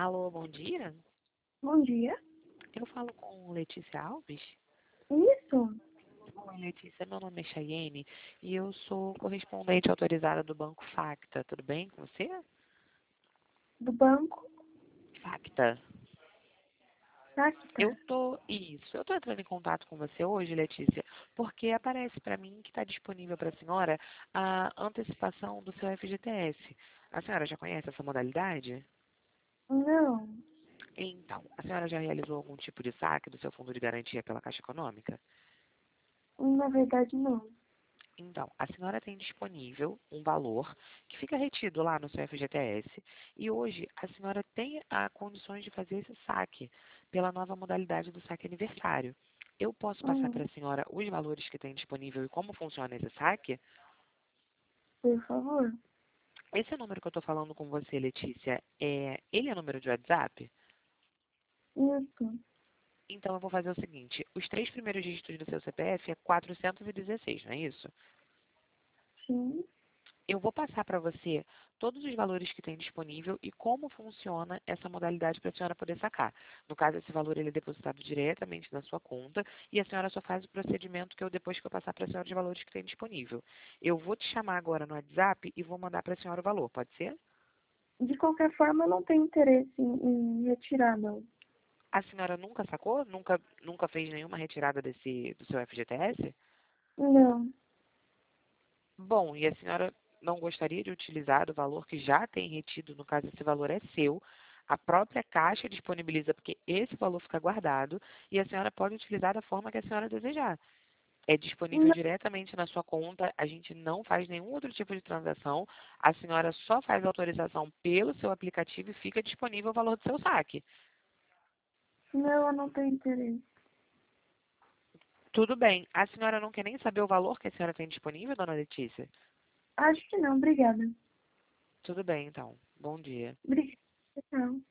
Alô, bom dia. Bom dia. Eu falo com Letícia Alves. Isso, Oi, Letícia, meu nome é Chayene e eu sou correspondente autorizada do Banco Facta. Tudo bem com você? do banco Facta. Tacta. Eu tô entrando em contato com você hoje, Letícia, porque aparece para mim que está disponível para a senhora a antecipação do seu FGTS. A senhora já conhece essa modalidade? Não, Então, a senhora já realizou algum tipo de saque do seu fundo de garantia pela Caixa Econômica? na verdade não. Então, a senhora tem disponível um valor que fica retido lá no seu FGTS e hoje a senhora tem condições de fazer esse saque pela nova modalidade do saque aniversário. Eu posso passar para Hum, a senhora os valores que tem disponível e como funciona esse saque? por favor. Esse número que eu estou falando com você, Letícia, ele é número de WhatsApp? Isso, Então eu vou fazer o seguinte, os três primeiros dígitos do seu CPF é 416, não é isso? sim. Eu vou passar para você todos os valores que tem disponível e como funciona essa modalidade para a senhora poder sacar. No caso, esse valor ele é depositado diretamente na sua conta e a senhora só faz o procedimento que eu depois que eu passar para a senhora os valores que tem disponível. Eu vou te chamar agora no WhatsApp e vou mandar para a senhora o valor, pode ser? De qualquer forma, eu não tenho interesse em retirar, não. A senhora nunca sacou? Nunca fez nenhuma retirada do seu FGTS? Não, Bom, e a senhora não gostaria de utilizar o valor que já tem retido, no caso esse valor é seu, a própria Caixa disponibiliza, porque esse valor fica guardado, e a senhora pode utilizar da forma que a senhora desejar. É disponível não, diretamente na sua conta, a gente não faz nenhum outro tipo de transação, a senhora só faz a autorização pelo seu aplicativo e fica disponível o valor do seu saque. não, eu não tenho interesse. Tudo bem. A senhora não quer nem saber o valor que a senhora tem disponível, dona Letícia? Acho que não, obrigada. Tudo bem, então. Bom dia. Obrigada, tchau.